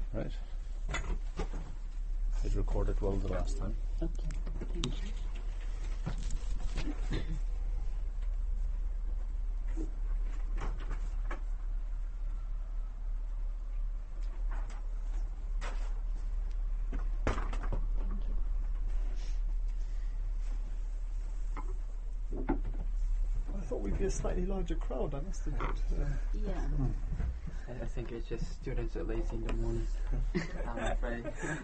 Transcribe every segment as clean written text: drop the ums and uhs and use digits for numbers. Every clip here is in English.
Right. It recorded well the last time. Okay, thank you. I thought we'd be a slightly larger crowd, I must admit. Yeah. I think it's just students are lazy in the morning. I'm afraid.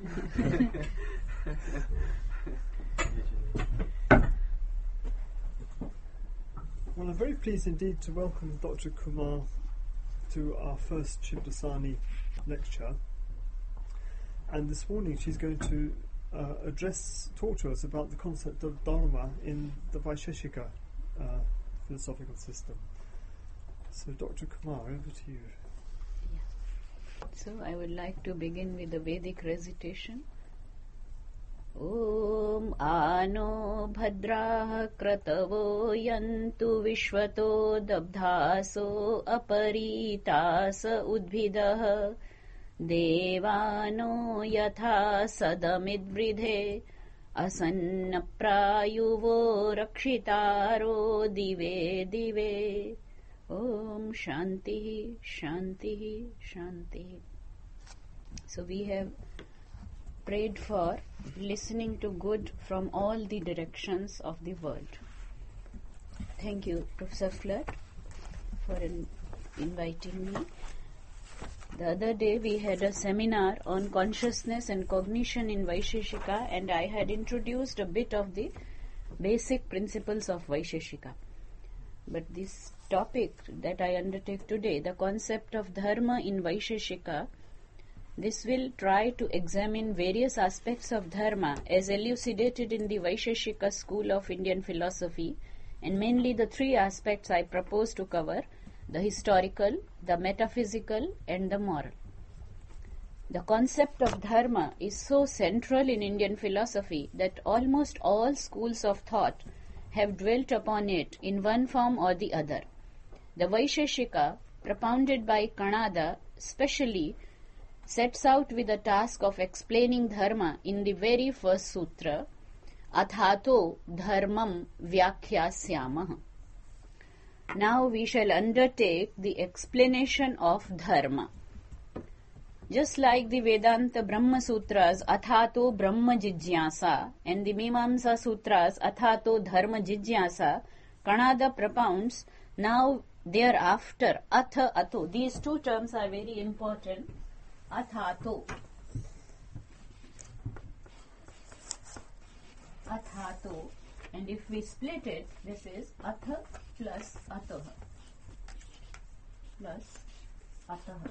Well, I'm very pleased indeed to welcome Dr. Kumar to our first Shivdasani lecture. And this morning she's going to talk to us about the concept of Dharma in the Vaisheshika philosophical system. So, Dr. Kumar, over to you. So I would like to begin with the Vedic recitation. Om Ano Bhadrah Kratavo Yantu Vishwato Dabdhaso Aparitasa Udbhidah Devano Yatha Sadamidvridhe Asanna Prayuvo Rakshitaro Dive Dive Om Shanti Shanti Shanti. So we have prayed for listening to good from all the directions of the world. Thank you, Professor Flood, for inviting me. The other day we had a seminar on consciousness and cognition in Vaisheshika, and I had introduced a bit of the basic principles of Vaisheshika. But this topic that I undertake today, the concept of dharma in Vaisheshika, this will try to examine various aspects of dharma as elucidated in the Vaisheshika school of Indian philosophy, and mainly the three aspects I propose to cover: the historical, the metaphysical, and the moral. The concept of dharma is so central in Indian philosophy that almost all schools of thought have dwelt upon it in one form or the other. The Vaisheshika, propounded by Kanada, specially sets out with the task of explaining dharma in the very first sutra, Athato Dharmam Vyakhyāsyāmah. Now we shall undertake the explanation of dharma. Just like the Vedanta Brahma Sutras, Athato Brahma Jijñāsa, and the Mimamsa Sutras, Athato Dharma Jijñāsa, Kanada propounds, now thereafter, Atha Ato. These two terms are very important. Athato. Athato. And if we split it, this is Atha plus Ataha. Plus Ataha.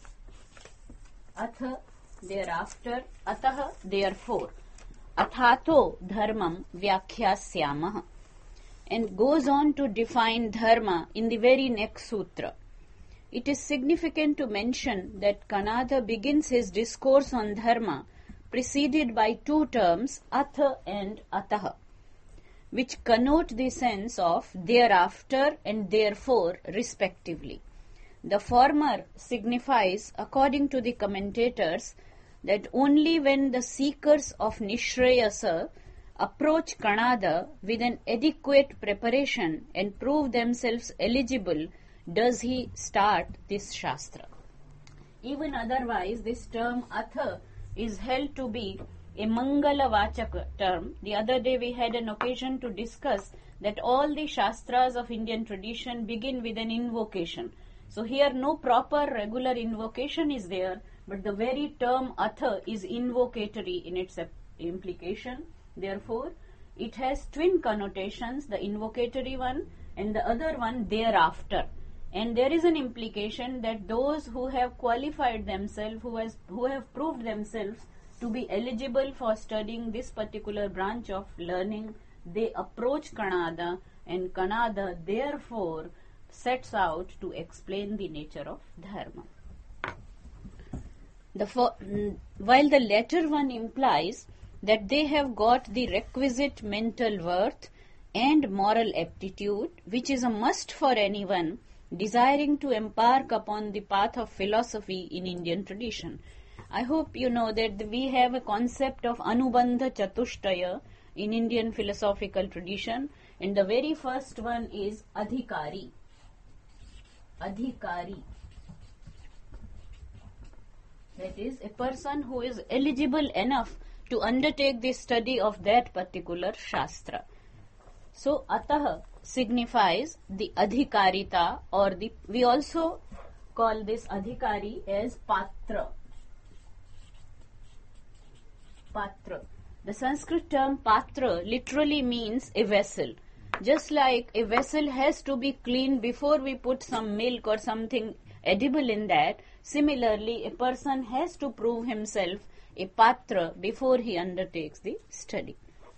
Atha, thereafter, Ataha, therefore. Athato dharmam vyakhyāsyāmah. And goes on to define dharma in the very next sutra. It is significant to mention that Kanada begins his discourse on dharma preceded by two terms, Atha and Ataha, which connote the sense of thereafter and therefore respectively. The former signifies, according to the commentators, that only when the seekers of Nishrayasa approach Kanada with an adequate preparation and prove themselves eligible does he start this Shastra. Even otherwise, this term Atha is held to be a Mangala Vachaka term. The other day we had an occasion to discuss that all the Shastras of Indian tradition begin with an invocation. So here no proper regular invocation is there, but the very term Atha is invocatory in its implication. Therefore, it has twin connotations, the invocatory one and the other one thereafter. And there is an implication that those who have qualified themselves, who have proved themselves to be eligible for studying this particular branch of learning, they approach Kanada, and Kanada therefore sets out to explain the nature of dharma. While the latter one implies that they have got the requisite mental worth and moral aptitude, which is a must for anyone desiring to embark upon the path of philosophy in Indian tradition. I hope you know that we have a concept of Anubandha Chatushtaya in Indian philosophical tradition, and the very first one is Adhikari. Adhikari. That is a person who is eligible enough to undertake the study of that particular Shastra. So, Atah signifies the Adhikarita, or we also call this Adhikari as Patra. Patra. The Sanskrit term Patra literally means a vessel. Just like a vessel has to be cleaned before we put some milk or something edible in that, similarly a person has to prove himself a Patra before he undertakes the study.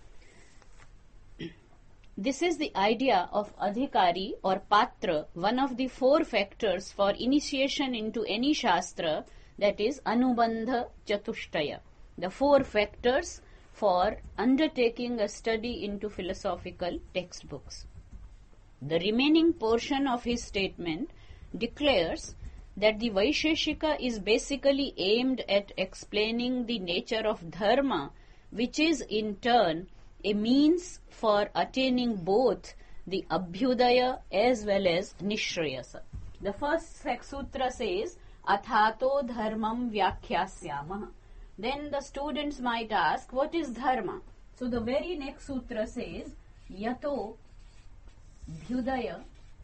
This is the idea of Adhikari or Patra, one of the 4 factors for initiation into any Shastra, that is Anubandha Chatushtaya. The 4 factors for undertaking a study into philosophical textbooks. The remaining portion of his statement declares that the Vaisheshika is basically aimed at explaining the nature of dharma, which is in turn a means for attaining both the Abhyudaya as well as Nishrayasa. The first sutra says, Athato dharmam vyakhyāsyāmah. Then the students might ask, what is dharma? So the very next sutra says, Yato bhyudaya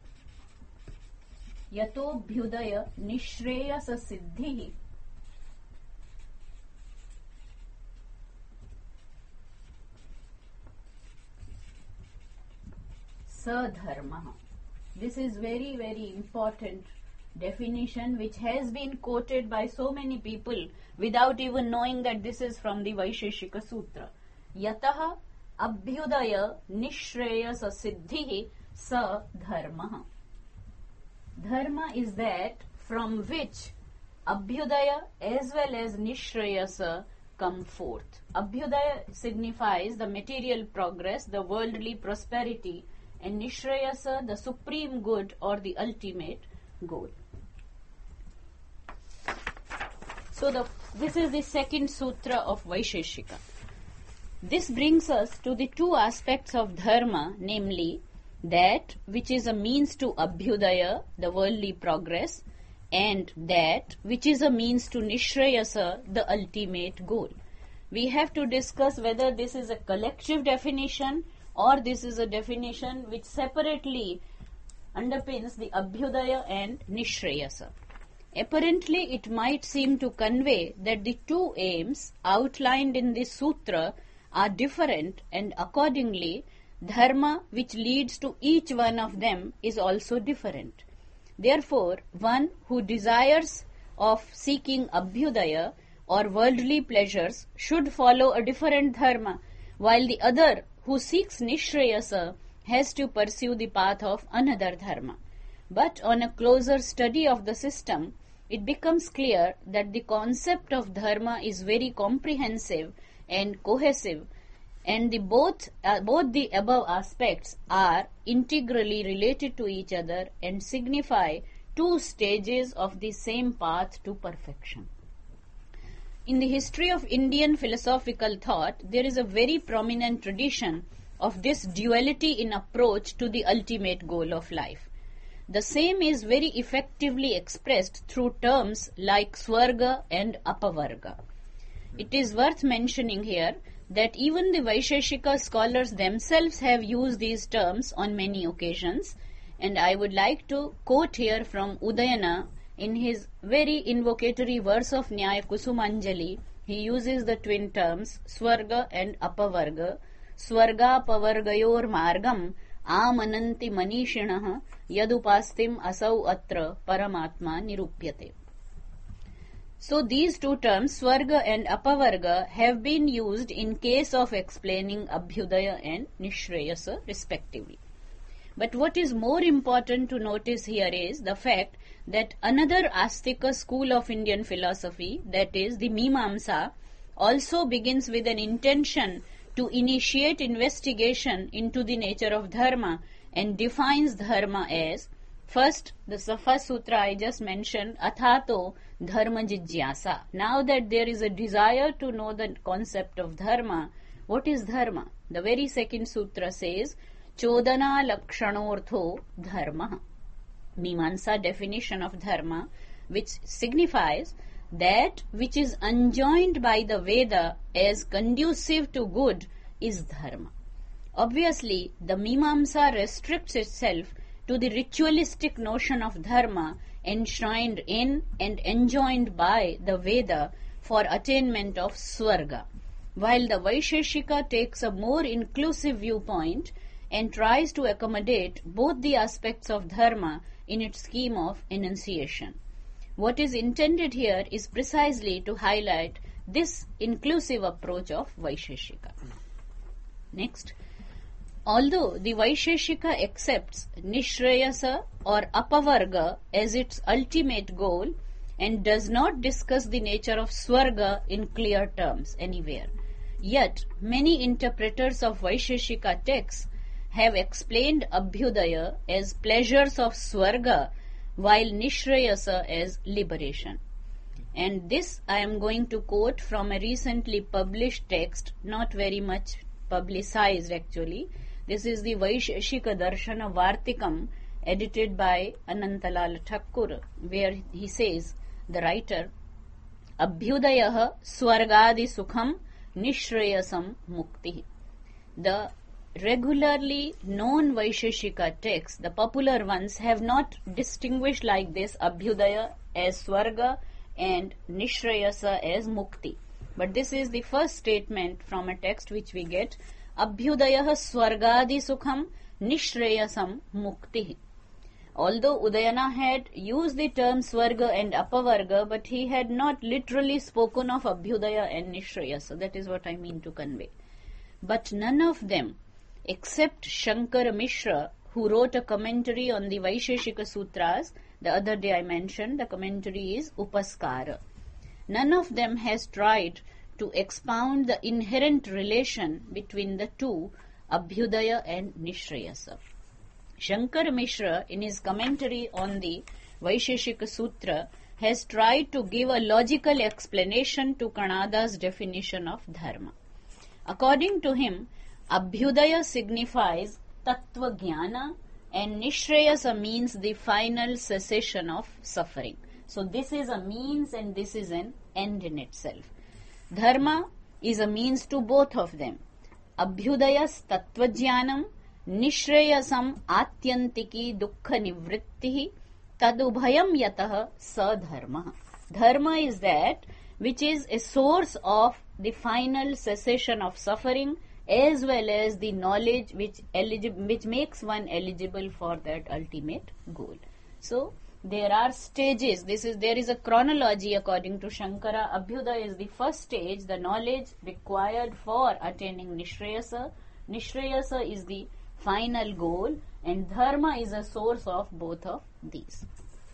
nishreyasa siddhihi. Sadharma. This is very, very important definition which has been quoted by so many people without even knowing that this is from the Vaisheshika Sutra. Yataha abhyudaya nishreyasa siddhihi sa dharma. Dharma is that from which abhyudaya as well as nishreyasa come forth. Abhyudaya signifies the material progress, the worldly prosperity, and nishreyasa, the supreme good or the ultimate goal. So this is the second sutra of Vaisheshika. This brings us to the 2 aspects of dharma, namely that which is a means to abhyudaya, the worldly progress, and that which is a means to nishrayasa, the ultimate goal. We have to discuss whether this is a collective definition or this is a definition which separately underpins the abhyudaya and nishrayasa. Apparently, it might seem to convey that the 2 aims outlined in this sutra are different, and accordingly, dharma which leads to each one of them is also different. Therefore, one who desires of seeking abhyudaya or worldly pleasures should follow a different dharma, while the other who seeks nishrayasa has to pursue the path of another dharma. But on a closer study of the system, it becomes clear that the concept of dharma is very comprehensive and cohesive, and both the above aspects are integrally related to each other and signify 2 stages of the same path to perfection. In the history of Indian philosophical thought, there is a very prominent tradition of this duality in approach to the ultimate goal of life. The same is very effectively expressed through terms like Swarga and Apavarga. It is worth mentioning here that even the Vaisheshika scholars themselves have used these terms on many occasions, and I would like to quote here from Udayana in his very invocatory verse of Nyaya Kusumanjali. He uses the twin terms Swarga and Apavarga. Swarga pavargayor margam amananti manishinah yadupastim asau atra paramatma nirupyate. So these 2 terms, Swarga and Apavarga, have been used in case of explaining Abhyudaya and Nishrayasa respectively. But what is more important to notice here is the fact that another Astika school of Indian philosophy, that is the Mimamsa, also begins with an intention to initiate investigation into the nature of dharma and defines dharma as First, the first sutra I just mentioned, Athato Dharma Jigyasa. Now that there is a desire to know the concept of dharma, what is dharma? The very second sutra says, Chodana Lakshanortho Dharma. Mimamsa definition of dharma, which signifies that which is enjoined by the Veda as conducive to good is dharma. Obviously, the Mimamsa restricts itself to the ritualistic notion of dharma enshrined in and enjoined by the Veda for attainment of Swarga, while the Vaisheshika takes a more inclusive viewpoint and tries to accommodate both the aspects of dharma in its scheme of enunciation. What is intended here is precisely to highlight this inclusive approach of Vaisheshika. Next, although the Vaisheshika accepts Nishrayasa or Apavarga as its ultimate goal and does not discuss the nature of Swarga in clear terms anywhere, yet many interpreters of Vaisheshika texts have explained Abhyudaya as pleasures of Swarga while Nishrayasa as liberation. And this I am going to quote from a recently published text, not very much publicized actually. This is the Vaisheshika Darshana Vartikam, edited by Anantalal Thakur, where he says, the writer, Abhyudayaha Swargadi Sukham Nishrayasam Mukti. The regularly known Vaisheshika texts, the popular ones, have not distinguished like this Abhyudaya as Swarga and Nishrayasa as Mukti. But this is the first statement from a text which we get, Abhyudayah Swargadi Sukham Nishrayasam Mukti. Although Udayana had used the term Swarga and Apavarga, but he had not literally spoken of Abhyudaya and Nishrayasa. That is what I mean to convey. But none of them, except Shankara Mishra, who wrote a commentary on the Vaisheshika Sutras, the other day I mentioned, the commentary is Upaskara. None of them has tried to expound the inherent relation between the two, Abhyudaya and Nishrayasa. Shankara Mishra, in his commentary on the Vaisheshika Sutra, has tried to give a logical explanation to Kanada's definition of dharma. According to him, Abhyudaya signifies Tattva Jnana and Nishrayasa means the final cessation of suffering. So this is a means and this is an end in itself. Dharma is a means to both of them. Abhyudayas Tattvajnanam, Nishrayasam Atyantiki Dukkha Nivrittihi, Tadubhayam Yatah Sadharma. Dharma is that which is a source of the final cessation of suffering as well as the knowledge which makes one eligible for that ultimate goal. So, there are stages. There is a chronology according to Shankara. Abhyudaya is the first stage, the knowledge required for attaining Nishrayasa. Nishrayasa is the final goal, and Dharma is a source of both of these.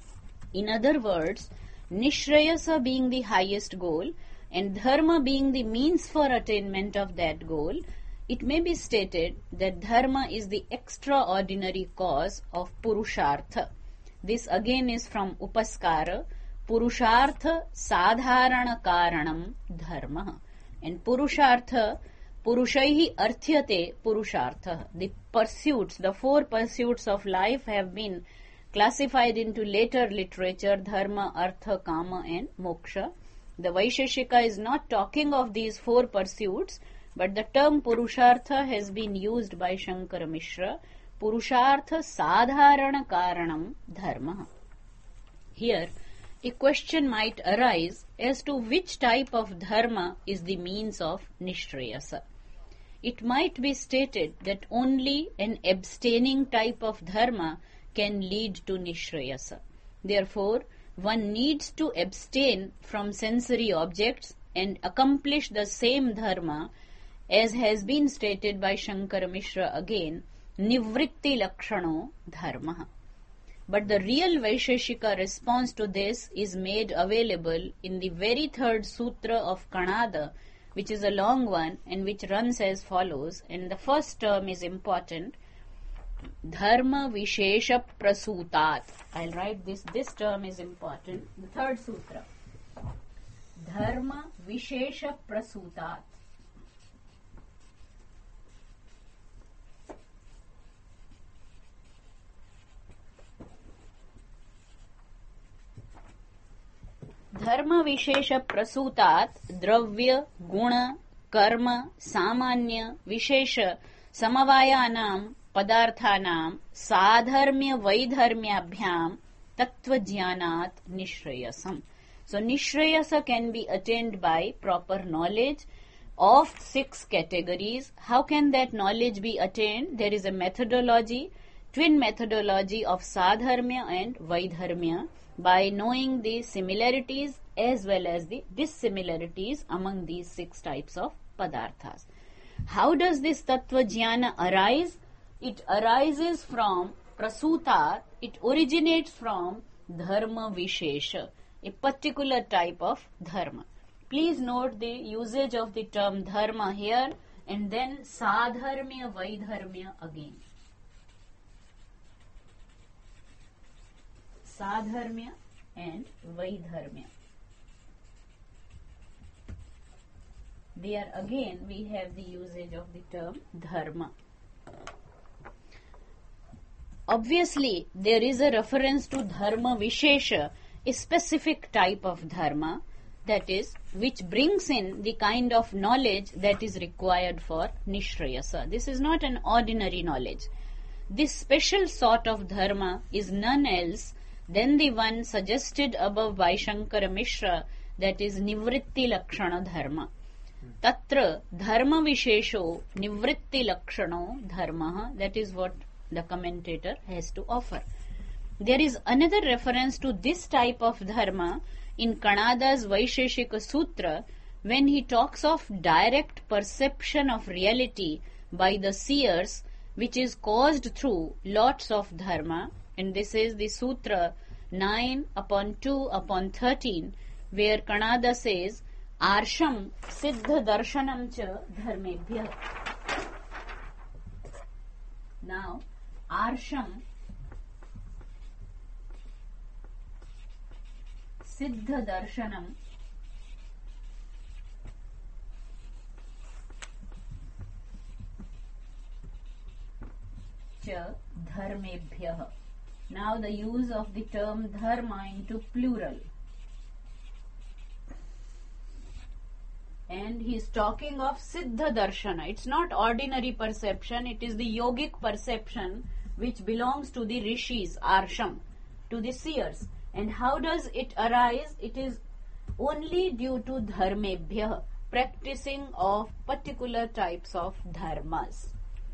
In other words, Nishrayasa being the highest goal and Dharma being the means for attainment of that goal, it may be stated that Dharma is the extraordinary cause of Purushartha. This again is from Upaskara, Purushartha Sadharana Karanam Dharma. And Purushartha, Purushaihi Arthyate Purushartha. The pursuits, the four pursuits of life have been classified into later literature, Dharma, Artha, Kama and Moksha. The Vaisheshika is not talking of these four pursuits, but the term Purushartha has been used by Shankara Mishra. Purushartha Sadharana Karanam Dharma. Here, a question might arise as to which type of dharma is the means of Nishrayasa. It might be stated that only an abstaining type of dharma can lead to Nishrayasa. Therefore, one needs to abstain from sensory objects and accomplish the same dharma as has been stated by Shankara Mishra again, Nivritti Lakshano Dharma. But the real Vaisheshika response to this is made available in the very third sutra of Kanada, which is a long one and which runs as follows, and the first term is important. Dharma Vishesha Prasutat. I'll write this. This term is important. The third sutra. Dharma Vishesha Prasutat. Dharma Vishesha Prasutat Dravya Guna Karma Samanya Vishesha Samavayanam Padarthanam Sadharmya Vaidharmyabhyam Tattva Jnanat Nishrayasam. So Nishrayasa can be attained by proper knowledge of 6 categories. How can that knowledge be attained? There is a methodology, twin methodology of Sadharmya and Vaidharmya, by knowing the similarities as well as the dissimilarities among these 6 types of padarthas. How does this tattva jnana arise? It arises from prasuta, it originates from dharma vishesha, a particular type of dharma. Please note the usage of the term dharma here and then sadharmya vaidharmya again. Sadharmya and Vaidharmya. There again we have the usage of the term Dharma. Obviously, there is a reference to Dharma Vishesha, a specific type of Dharma, that is, which brings in the kind of knowledge that is required for Nishrayasa. This is not an ordinary knowledge. This special sort of Dharma is none else than the one suggested above by Shankara Mishra, that is Nivritti Lakshana Dharma. Tatra Dharma Vishesho Nivritti Lakshano Dharma. That is what the commentator has to offer. There is another reference to this type of Dharma in Kanada's Vaisheshika Sutra when he talks of direct perception of reality by the seers, which is caused through lots of Dharma. And this is the Sutra 9/2/13, where Kanada says, Arsham Siddha Darshanam Cha Dharmebhyah. Now, Arsham Siddha Darshanam Cha Dharmebhyah. Now the use of the term dharma into plural. And he is talking of Siddha Darshana. It's not ordinary perception, it is the yogic perception which belongs to the rishis, arsham, to the seers. And how does it arise? It is only due to dharmebhyah, practicing of particular types of dharmas.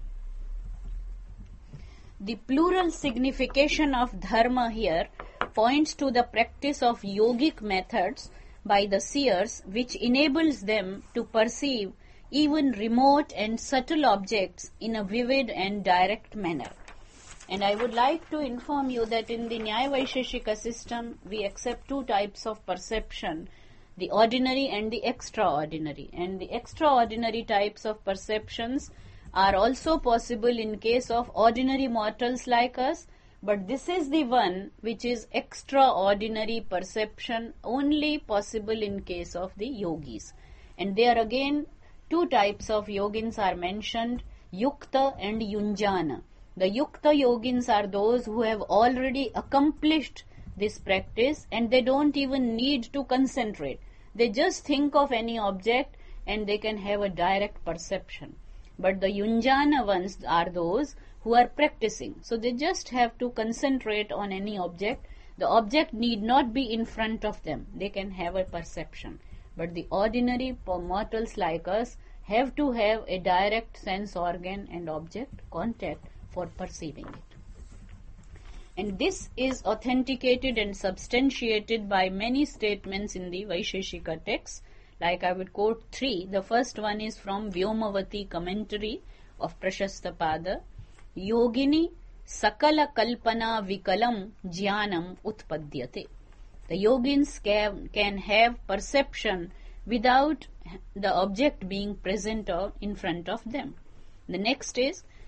The plural signification of dharma here points to the practice of yogic methods by the seers, which enables them to perceive even remote and subtle objects in a vivid and direct manner. And I would like to inform you that in the Nyaya Vaisheshika system, we accept 2 types of perception, the ordinary and the extraordinary. And the extraordinary types of perceptions are also possible in case of ordinary mortals like us, but this is the one which is extraordinary perception only possible in case of the yogis. And there again 2 types of yogins are mentioned, Yukta and Yunjana. The Yukta yogins are those who have already accomplished this practice and they don't even need to concentrate. They just think of any object and they can have a direct perception. But the Yunjana ones are those who are practicing. So they just have to concentrate on any object. The object need not be in front of them. They can have a perception. But the ordinary mortals like us have to have a direct sense organ and object contact for perceiving it. And this is authenticated and substantiated by many statements in the Vaisheshika texts. Like I would quote 3. The first one is from Vyomavati commentary of Prashastapada. Yogini sakala kalpana vikalam jnanam utpadyate. The yogins can have perception without the object being present or in front of them. The next is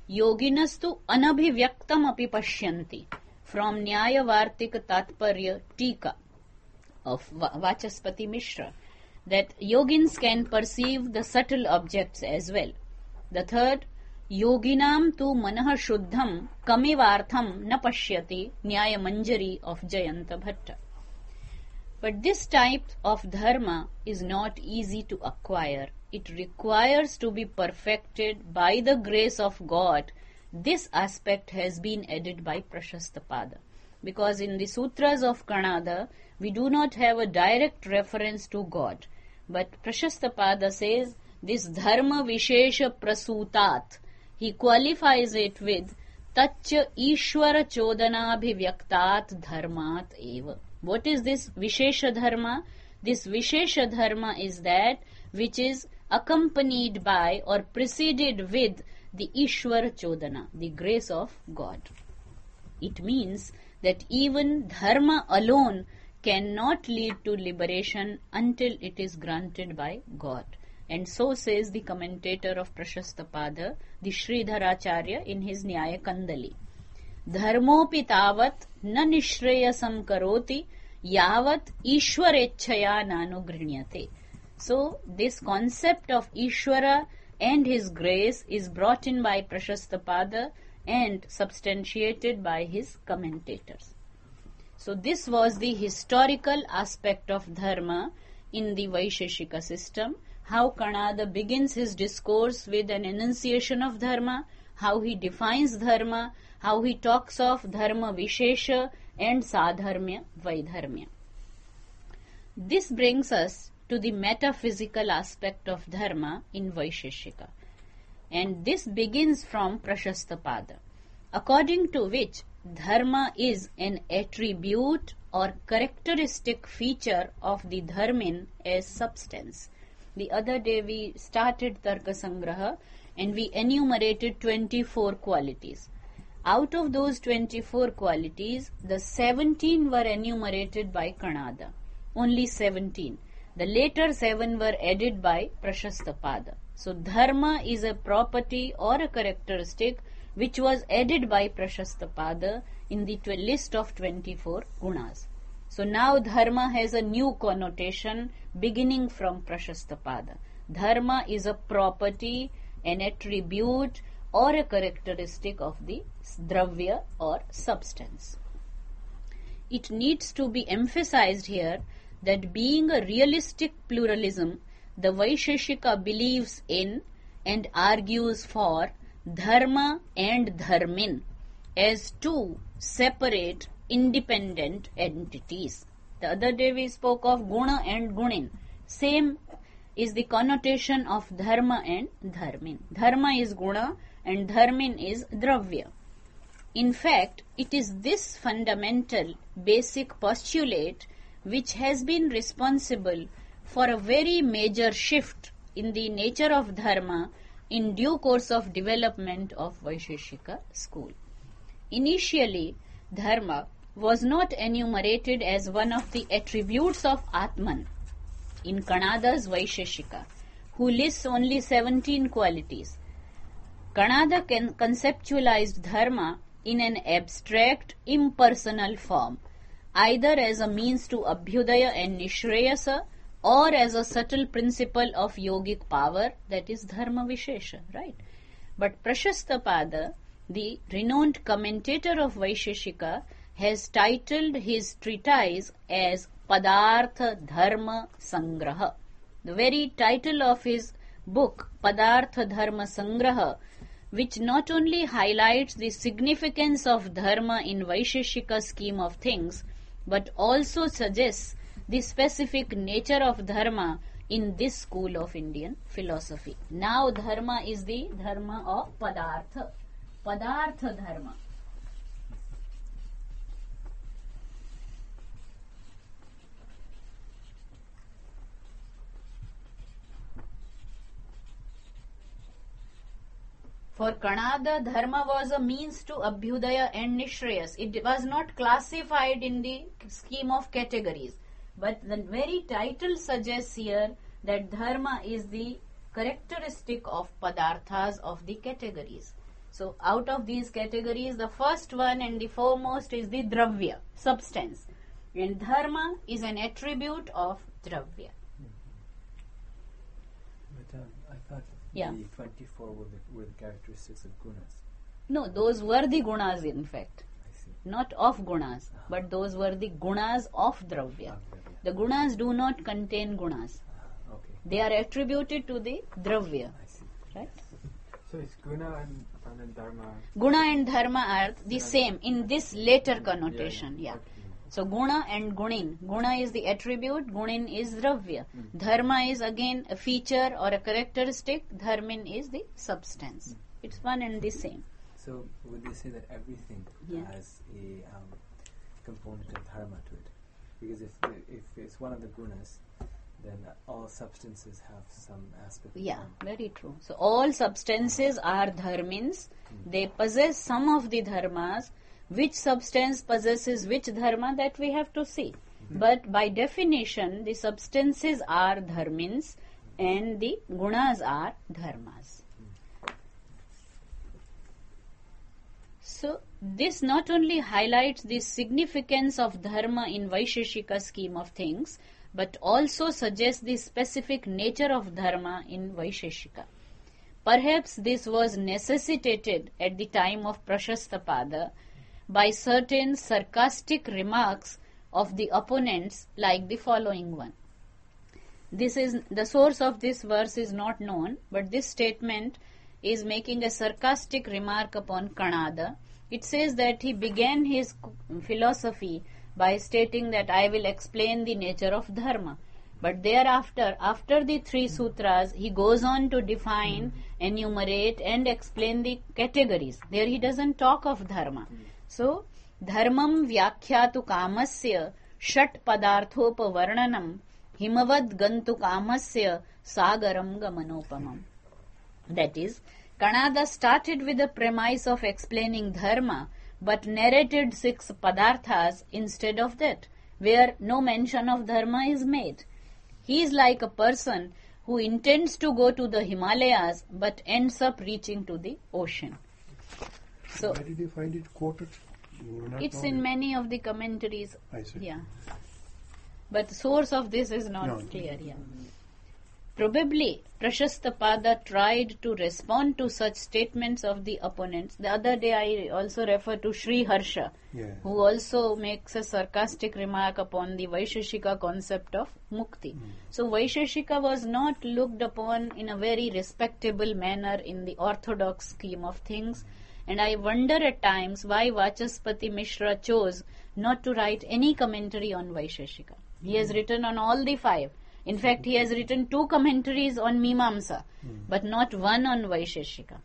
योगिनस्तु अनभिव्यक्तमपि पश्यन्ति. From Nyayavartika Tatparya Tika of Vachaspati Mishra, that yogins can perceive the subtle objects as well. The third, yoginam tu manah shuddham kamivartham na pashyati, Nyaya Manjari of Jayanta Bhatta. But this type of dharma is not easy to acquire. It requires to be perfected by the grace of God. This aspect has been added by Prashastapada. Because in the sutras of Kanada, we do not have a direct reference to God. But Prashastapada says, this dharma vishesha prasutat. He qualifies it with taccha ishvara chodanabhivyaktat dharmat eva. What is this vishesha dharma? This vishesha dharma is that which is accompanied by or preceded with the Ishwara Chodana, the grace of God. It means that even dharma alone cannot lead to liberation until it is granted by God. And so says the commentator of Prashastapada, the Sridharacharya, in his Nyaya Kandali. Dharmopi tavat na nishreyasam karoti yavat ishwarechchaya nanugrinyate. So this concept of Ishwara and his grace is brought in by Prashastapada and substantiated by his commentators. So this was the historical aspect of dharma in the Vaisheshika system, how Kanada begins his discourse with an enunciation of dharma, how he defines dharma, how he talks of dharma vishesha and sadharmya vaidharmya. This brings us to the metaphysical aspect of dharma in Vaisheshika. And this begins from Prashastapada, according to which dharma is an attribute or characteristic feature of the dharmin as substance. The other day we started Tarka Sangraha and we enumerated 24 qualities. Out of those 24 qualities, the 17 were enumerated by Kanada. Only 17. The later 7 were added by Prashastapada. So dharma is a property or a characteristic which was added by Prashastapada in the list of 24 gunas. So now dharma has a new connotation beginning from Prashastapada. Dharma is a property, an attribute or a characteristic of the dravya or substance. It needs to be emphasized here that being a realistic pluralism, the Vaisheshika believes in and argues for dharma and dharmin as two separate, independent entities. The other day we spoke of guna and gunin. Same is the connotation of dharma and dharmin. Dharma is guna and dharmin is dravya. In fact, it is this fundamental, basic postulate which has been responsible for a very major shift in the nature of dharma in due course of development of Vaisheshika school. Initially, dharma was not enumerated as one of the attributes of Atman in Kanada's Vaisheshika, who lists only 17 qualities. Kanada conceptualized dharma in an abstract, impersonal form, either as a means to abhyudaya and nishreyasa or as a subtle principle of yogic power, that is dharma vishesha, right? But Prashastapada, the renowned commentator of Vaisheshika, has titled his treatise as Padartha Dharma Sangraha. The very title of his book, Padartha Dharma Sangraha, which not only highlights the significance of dharma in Vaisheshika scheme of things, but also suggests the specific nature of dharma in this school of Indian philosophy. Now dharma is the dharma of Padartha. Padartha Dharma. For Kanada, dharma was a means to abhyudaya and nishreyas. It was not classified in the scheme of categories. But the very title suggests here that dharma is the characteristic of padarthas of the categories. So out of these categories, the first one and the foremost is the dravya, substance. And dharma is an attribute of dravya. But I thought Yeah. the 24 were the characteristics of gunas. No, those were the gunas in fact. I see. Not of gunas, but those were the gunas of dravya. The gunas do not contain gunas. Okay, They are attributed to the dravya. I see. Right? So it's guna and dharma. Guna and dharma are the same in this later connotation. Yeah. So guna and gunin. Guna is the attribute, gunin is dravya. Dharma is again a feature or a characteristic, dharmin is the substance. It's one and the same. So would you say that everything Yeah. has a component of dharma to it? Because if it's one of the gunas, then all substances have some aspect of Yeah, dharma. very true. So all substances are dharmins. They possess some of the dharmas. Which substance possesses which dharma, that we have to see. But by definition, the substances are dharmins and the gunas are dharmas. So this not only highlights the significance of dharma in Vaisheshika scheme of things, but also suggests the specific nature of dharma in Vaisheshika. Perhaps this was necessitated at the time of Prashastapada by certain sarcastic remarks of the opponents, like the following one. This is the source of this verse is not known, but this statement is making a sarcastic remark upon Kanada. It says that he began his philosophy by stating that I will explain the nature of dharma. But thereafter, after the 3 sutras, he goes on to define, enumerate and explain the categories. There he doesn't talk of dharma. So, dharmam vyakhyatu kamasya shat padarthopavarnanam himavad gantu kamasya sagaram gamanopamam. That is, Kanada started with the premise of explaining dharma, but narrated 6 padarthas instead of that, where no mention of dharma is made. He is like a person who intends to go to the Himalayas, but ends up reaching to the ocean. So, where did you find it quoted? You will not it's know in it. many of the commentaries. I see. Yeah. But the source of this is not No. clear. Yeah. Probably Prashastapada tried to respond to such statements of the opponents. The other day I also refer to Sri Harsha, Yeah. who also makes a sarcastic remark upon the Vaisheshika concept of mukti. So Vaisheshika was not looked upon in a very respectable manner in the orthodox scheme of things, and I wonder at times why Vachaspati Mishra chose not to write any commentary on Vaisheshika. He has written on all the 5. In fact, he has written 2 commentaries on Mimamsa, but not one on Vaisheshika.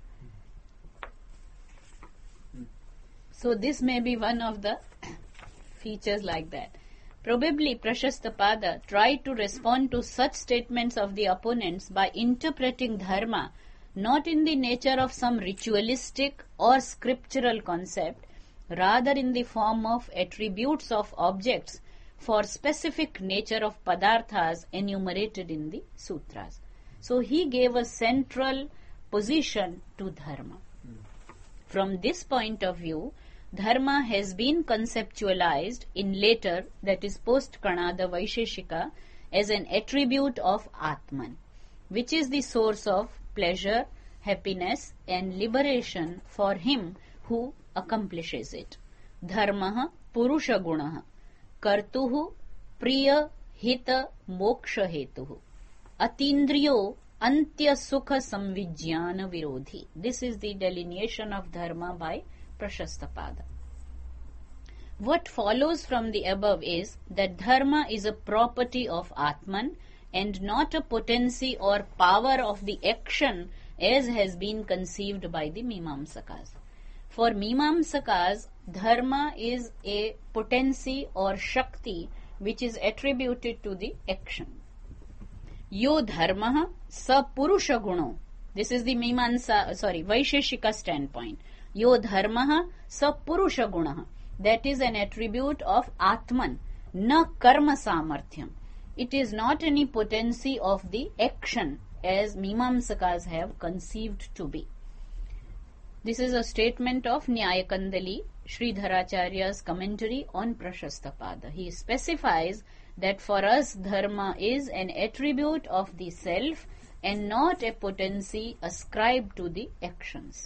So this may be one of the features like that. Probably Prashastapada tried to respond to such statements of the opponents by interpreting dharma not in the nature of some ritualistic or scriptural concept, rather in the form of attributes of objects for specific nature of padarthas enumerated in the sutras. So he gave a central position to dharma. From this point of view, dharma has been conceptualized in later, that is post-Kanada Vaisheshika, as an attribute of Atman, which is the source of pleasure, happiness and liberation for him who accomplishes it. Dharmaha purusha gunaha kartuhu priya hita moksha hetuhu atindriyo antya sukha samvijnana virodhi. This is the delineation of dharma by Prashastapada. What follows from the above is that dharma is a property of Atman and not a potency or power of the action as has been conceived by the Mimamsakas. For Mimamsakas, dharma is a potency or shakti which is attributed to the action. Yo dharmaha sa purusha guno. This is the Vaisheshika standpoint. Yo dharmaha sa purusha gunaha. That is an attribute of Atman, na karma samarthyam. It is not any potency of the action as Mimamsakas have conceived to be. This is a statement of Nyayakandali, Sridharacharya's commentary on Prashastapada. He specifies that for us dharma is an attribute of the self and not a potency ascribed to the actions.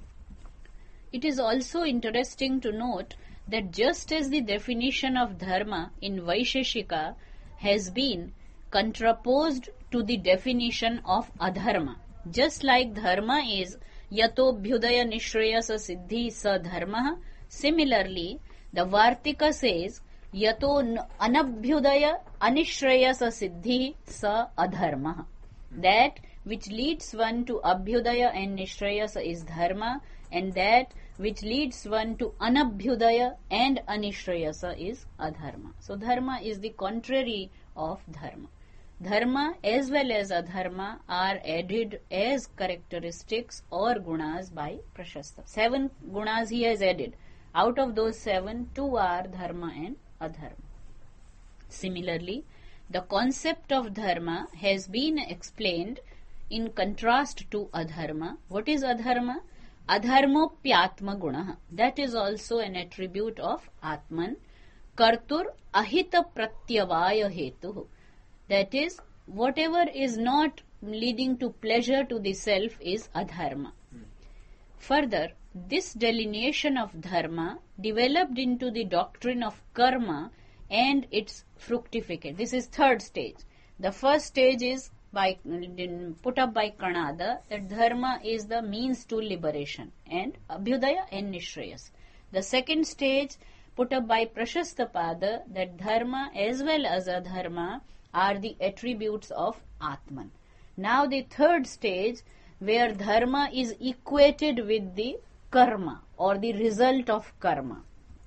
It is also interesting to note that just as the definition of dharma in Vaisheshika has been contraposed to the definition of adharma, just like dharma is yatobhyudaya nishreyasa siddhi sa dharma, similarly the Vartika says yato anabhyudaya anishreyasa siddhi sa adharma. That which leads one to abhyudaya and nishreyasa is dharma, and that which leads one to anabhyudaya and anishreyasa is adharma. So dharma is the contrary of dharma. Dharma as well as adharma are added as characteristics or gunas by Prashasta. 7 gunas he has added. Out of those 7, 2 are dharma and adharma. Similarly, the concept of dharma has been explained in contrast to adharma. What is adharma? Adharmopyatma gunaha. That is also an attribute of Atman. Kartur ahita pratyavaya hetuh. That is, whatever is not leading to pleasure to the self is adharma. Further, this delineation of dharma developed into the doctrine of karma and its fructificate. This is third stage. The first stage is put up by Kanada, that dharma is the means to liberation, and abhyudaya and nishreyas. The second stage put up by Prashastapada, that dharma as well as adharma are the attributes of Atman. Now the third stage, where dharma is equated with the karma or the result of karma.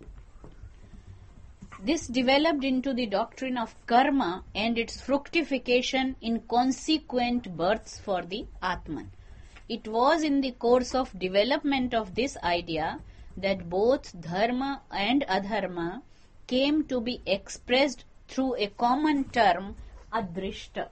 This developed into the doctrine of karma and its fructification in consequent births for the Atman. It was in the course of development of this idea that both dharma and adharma came to be expressed through a common term, adrishta.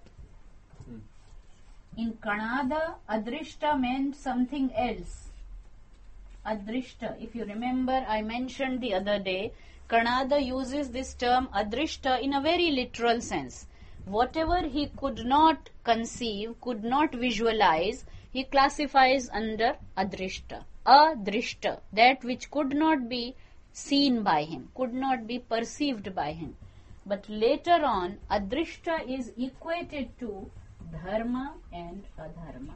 In Kannada, adrishta meant something else. Adrishta, if you remember, I mentioned the other day, Kannada uses this term adrishta in a very literal sense. Whatever he could not conceive, could not visualize, he classifies under adrishta. Adrishta, that which could not be seen by him, could not be perceived by him. But later on, adrishta is equated to dharma and adharma.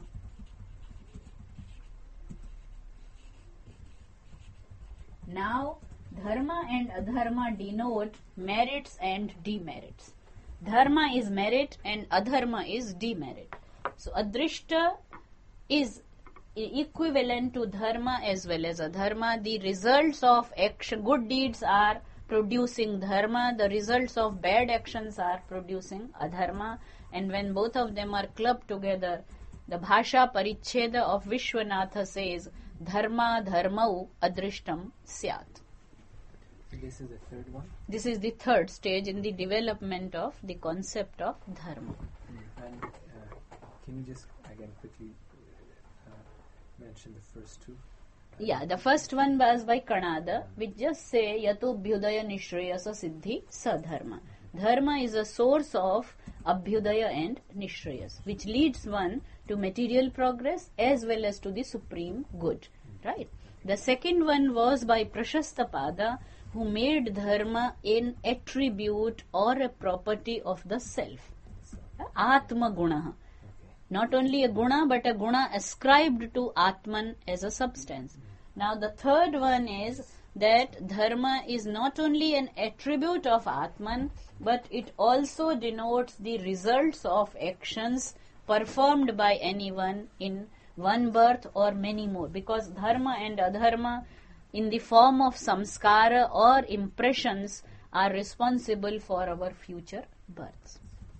Now, dharma and adharma denote merits and demerits. Dharma is merit and adharma is demerit. So, adrishta is equivalent to dharma as well as adharma. The results of action, good deeds are producing dharma, the results of bad actions are producing adharma, and when both of them are clubbed together, the Bhasha Paricheda of Vishwanatha says, dharma dharmau adrishtam syat. This is the third one? This is the third stage in the development of the concept of dharma. And can you just again quickly mention the first two? Yeah, the first one was by Kannada, which just say yato bhyudaya nishreyasa siddhi sadharma. Dharma is a source of abhyudaya and nishreyas, which leads one to material progress as well as to the supreme good. Right? The second one was by Prashastapada, who made dharma an attribute or a property of the self. Atma gunaha. Not only a guna, but a guna ascribed to Atman as a substance. Now the third one is that dharma is not only an attribute of Atman, but it also denotes the results of actions performed by anyone in one birth or many more. Because dharma and adharma in the form of samskara or impressions are responsible for our future births.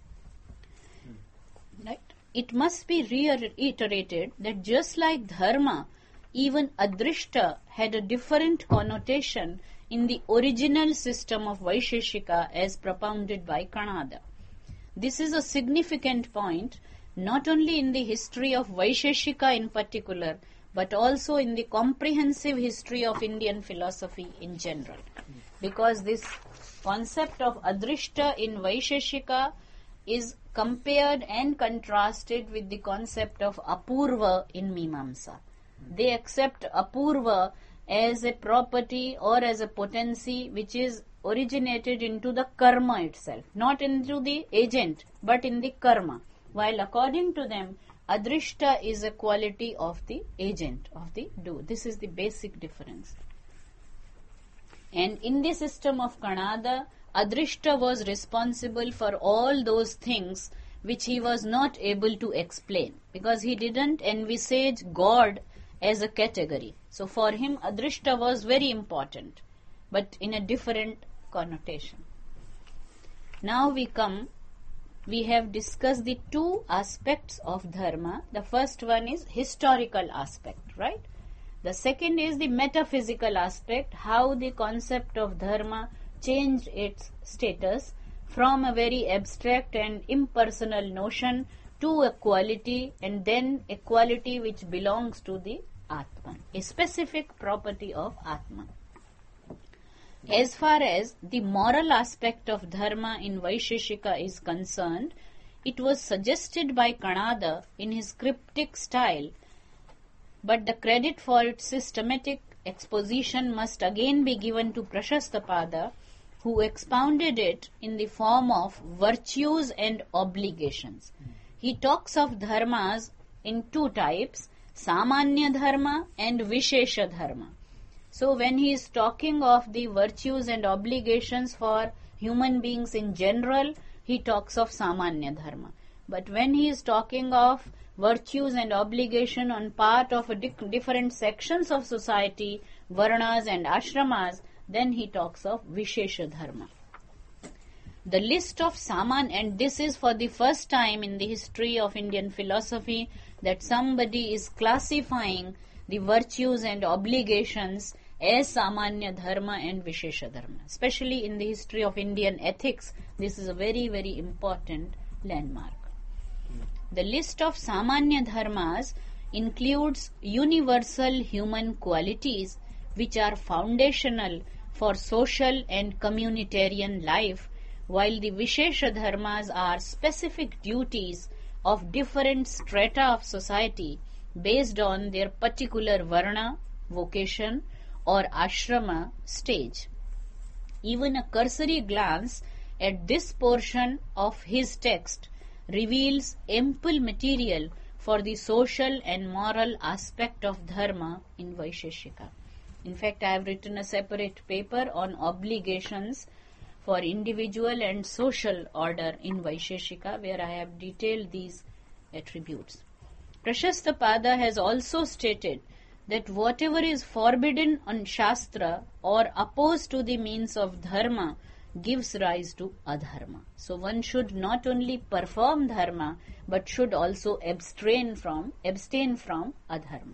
Right? It must be reiterated that just like dharma, even adrishta had a different connotation in the original system of Vaisheshika as propounded by Kannada. This is a significant point not only in the history of Vaisheshika in particular, but also in the comprehensive history of Indian philosophy in general. Because this concept of Adrishta in Vaisheshika is compared and contrasted with the concept of Apurva in Mimamsa. They accept Apurva as a property or as a potency which is originated into the karma itself, not into the agent, but in the karma. While according to them, Adrishta is a quality of the agent, of the do. This is the basic difference. And in the system of Kanada, Adrishta was responsible for all those things which he was not able to explain, because he didn't envisage God as a category. So for him, Adrishta was very important, but in a different connotation. Now we have discussed the two aspects of dharma. The first one is historical aspect, right? The second is the metaphysical aspect, how the concept of dharma changed its status from a very abstract and impersonal notion to a quality, and then a quality which belongs to the Atman, a specific property of Atman. As far as the moral aspect of dharma in Vaisheshika is concerned, it was suggested by Kanada in his cryptic style, but the credit for its systematic exposition must again be given to Prashastapada, who expounded it in the form of virtues and obligations. He talks of dharmas in two types, Samanya Dharma and Vishesha Dharma. So when he is talking of the virtues and obligations for human beings in general, he talks of Samanya Dharma. But when he is talking of virtues and obligation on part of different sections of society, Varnas and Ashramas, then he talks of Vishesha Dharma. The list of Saman, and this is for the first time in the history of Indian philosophy that somebody is classifying the virtues and obligations as Samanya Dharma and Vishesha Dharma. Especially in the history of Indian ethics, this is a very, very important landmark. The list of Samanya Dharmas includes universal human qualities which are foundational for social and communitarian life, while the Vishesha Dharmas are specific duties of different strata of society based on their particular varna, vocation, or ashrama stage. Even a cursory glance at this portion of his text reveals ample material for the social and moral aspect of dharma in Vaisheshika. In fact, I have written a separate paper on obligations for individual and social order in Vaisheshika, where I have detailed these attributes. Prashastapada has also stated that whatever is forbidden on Shastra or opposed to the means of dharma gives rise to adharma. So one should not only perform dharma, but should also abstain from adharma.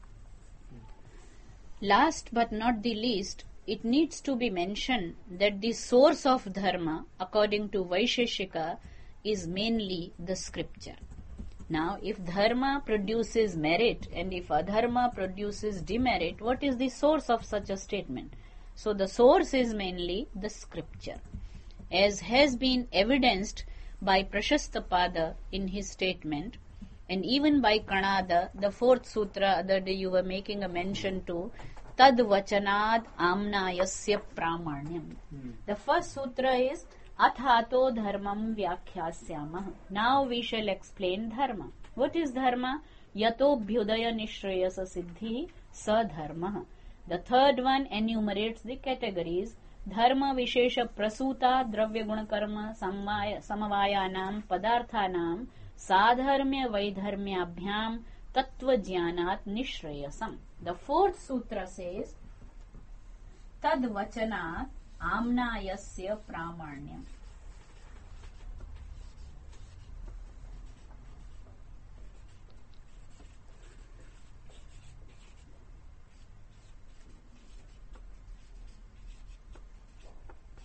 Last but not the least, it needs to be mentioned that the source of dharma, according to Vaisheshika, is mainly the scripture. Now, if dharma produces merit and if adharma produces demerit, what is the source of such a statement? So, the source is mainly the scripture, as has been evidenced by Prashastapada in his statement, and even by Kanada, the fourth sutra. Other day you were making a mention to Tad Vachanad Amnayasya Pramanyam. The first sutra is Athato Dharmam Vyakhyāsyāmah. Now we shall explain dharma. What is dharma? Yato Bhyudaya Nishrayasa Siddhi Sa Dharma. The third one enumerates the categories. Dharma Vishesha Prasuta Dravya Guna Karma Samavayanam Padarthanam Sadharmya Vaidharmyabhyam Tattva Jnanat Nishrayasam. The fourth sutra says Tad Vachanat Amnayasya Pramanyam.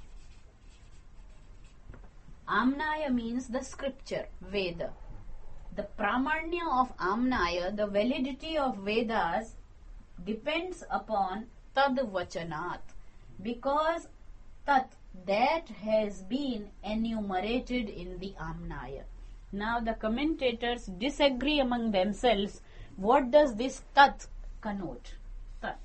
Amnaya means the scripture, Veda. the pramanya of Amnaya, the validity of Vedas, depends upon tad vachanat, because tat, that has been enumerated in the Amnaya. Now the commentators disagree among themselves. What does this tat connote? Tat.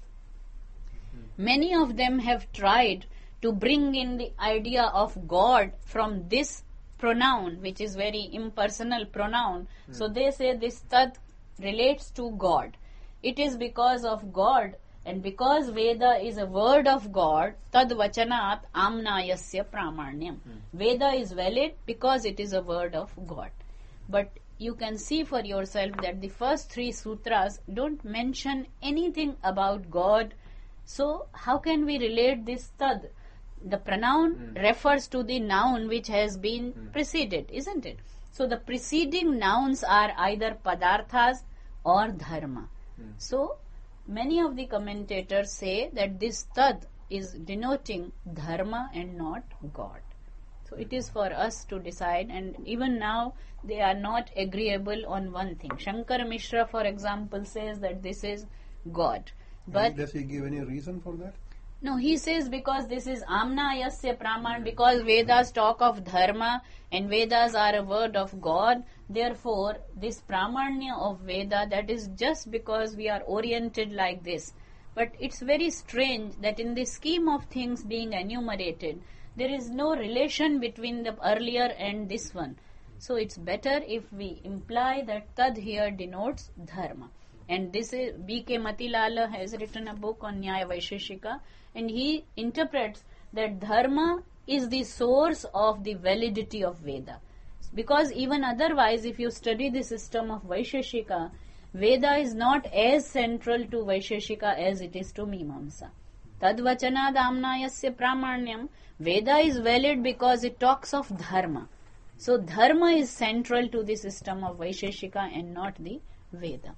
Many of them have tried to bring in the idea of God from this pronoun, which is very impersonal pronoun. So they say this tat relates to God. It is because of God, and because Veda is a word of God, tad vachanat amnayasya pramanyam. Veda is valid because it is a word of God. But you can see for yourself that the first 3 sutras don't mention anything about God. So how can we relate this tad? The pronoun refers to the noun which has been preceded, isn't it? So the preceding nouns are either padarthas or dharma. So many of the commentators say that this tad is denoting dharma and not God. So it is for us to decide, and even now they are not agreeable on one thing. Shankar Mishra, for example, says that this is God. But does he give any reason for that? no, he says because this is Amnayasya Praman, because Vedas talk of Dharma and Vedas are a word of God. Therefore, this Pramanya of Veda, that is just because we are oriented like this. But it's very strange that in the scheme of things being enumerated, there is no relation between the earlier and this one. So it's better if we imply that Tad here denotes Dharma. And this is B.K. Matilala has written a book on Nyaya Vaisheshika, and he interprets that Dharma is the source of the validity of Veda. Because even otherwise, if you study the system of Vaisheshika, Veda is not as central to Vaisheshika as it is to Mimamsa. Tadvachanad amnayasya pramanyam, Veda is valid because it talks of Dharma. So Dharma is central to the system of Vaisheshika and not the Veda.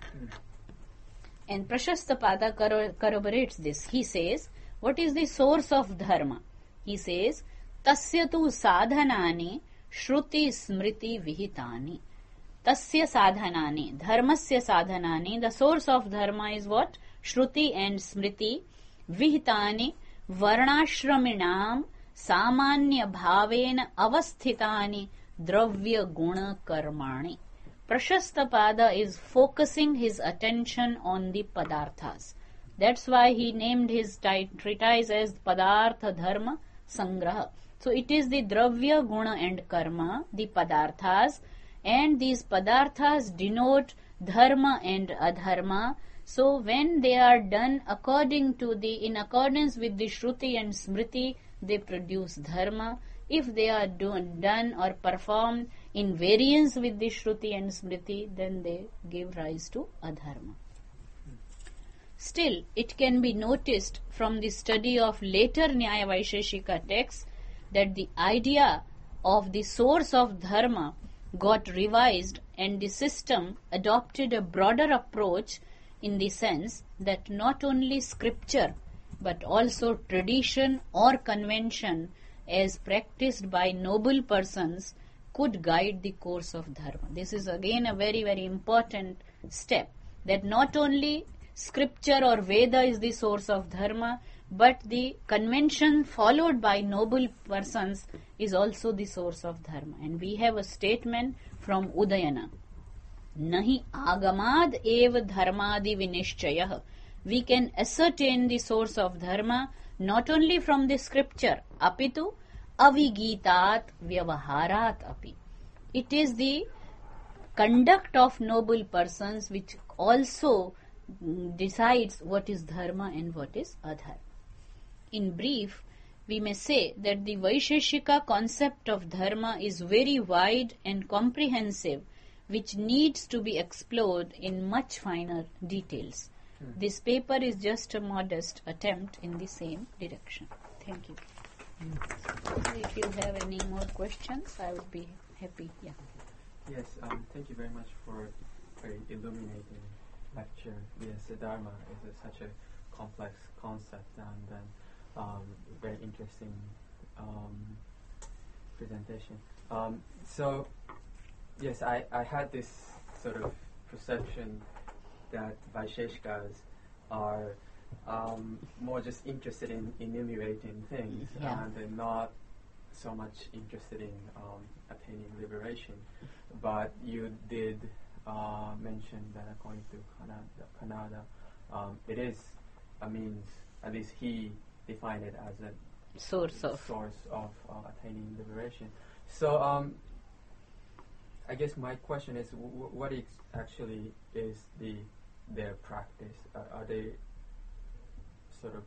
And Prashastapada corroborates this. He says, what is the source of Dharma? He says, Tasya tu sadhanani shruti smriti vihitani. Tasya sadhanani, dharmasya sadhanani. The source of Dharma is what? Shruti and smriti. Vihitani varnashraminam samanya bhavena avasthitani dravya guna karmani. Prashastapada is focusing his attention on the padarthas. That's why he named his treatise as Padartha Dharma Sangraha. So it is the dravya, guna and karma, the padarthas, and these padarthas denote dharma and adharma. So when they are done in accordance with the Shruti and Smriti, they produce dharma. If they are done or performed in variance with the Shruti and Smriti, then they give rise to adharma. Still, it can be noticed from the study of later Nyaya Vaisheshika texts that the idea of the source of dharma got revised and the system adopted a broader approach in the sense that not only scripture but also tradition or convention as practiced by noble persons could guide the course of dharma. This is again a very, very important step, that not only scripture or Veda is the source of dharma, but the convention followed by noble persons is also the source of dharma. And we have a statement from Udayana. Nahi agamad eva dharmadi vinishchayah. We can ascertain the source of dharma not only from the scripture, apitu avigitat vyavaharat api. It is the conduct of noble persons which also decides what is dharma and what is adharma. In brief, we may say that the Vaisheshika concept of dharma is very wide and comprehensive, which needs to be explored in much finer details. This paper is just a modest attempt in the same direction. Thank you. If you have any more questions, I would be happy. Yeah. Yes, thank you very much for very illuminating lecture. Yes, Dharma is such a complex concept and very interesting presentation. So Yes, I had this sort of perception that Vaisheshkas are more just interested in enumerating things, Yeah. and they're not so much interested in attaining liberation. But you did mention that according to Kanada, it is a means, at least he defined it as a Source of. attaining liberation. So I guess my question is, what actually is their practice? Are they sort of